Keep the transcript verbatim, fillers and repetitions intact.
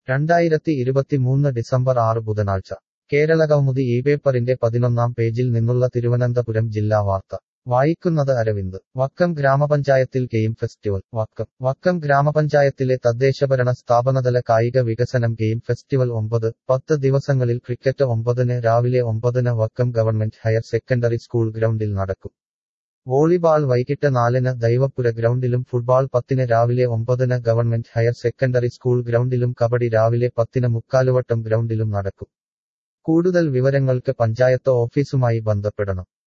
രണ്ടായിരത്തി ഇരുപത്തിമൂന്ന് ഡിസംബർ ആറ് ബുധനാഴ്ച കേരളകൗമുദി ഈ പേപ്പറിന്റെ പതിനൊന്നാം പേജിൽ നിന്നുള്ള തിരുവനന്തപുരം ജില്ലാ വാർത്ത വായിക്കുന്നത് അരവിന്ദ്. വക്കം ഗ്രാമപഞ്ചായത്തിൽ ഗെയിം ഫെസ്റ്റിവൽ. വക്കം വക്കം ഗ്രാമപഞ്ചായത്തിലെ തദ്ദേശഭരണ സ്ഥാപനതല കായിക വികസനം ഗെയിം ഫെസ്റ്റിവൽ ഒമ്പത് പത്ത് ദിവസങ്ങളിൽ ക്രിക്കറ്റ് ഒമ്പതിന് രാവിലെ ഒമ്പതിന് Vakkom government higher secondary school ഗ്രൗണ്ടിൽ നടക്കും. വോളിബാൾ വൈകിട്ട് നാലിന് ദൈവപ്പുര ഗ്രൗണ്ടിലും ഫുട്ബാൾ പത്തിന് രാവിലെ ഒമ്പതിന് ഗവൺമെന്റ് ഹയർ സെക്കൻഡറി സ്കൂൾ ഗ്രൗണ്ടിലും കബഡി രാവിലെ പത്തിന് മുക്കാലുവട്ടം ഗ്രൗണ്ടിലും നടക്കും. കൂടുതൽ വിവരങ്ങൾക്ക് പഞ്ചായത്ത് ഓഫീസുമായി ബന്ധപ്പെടണം.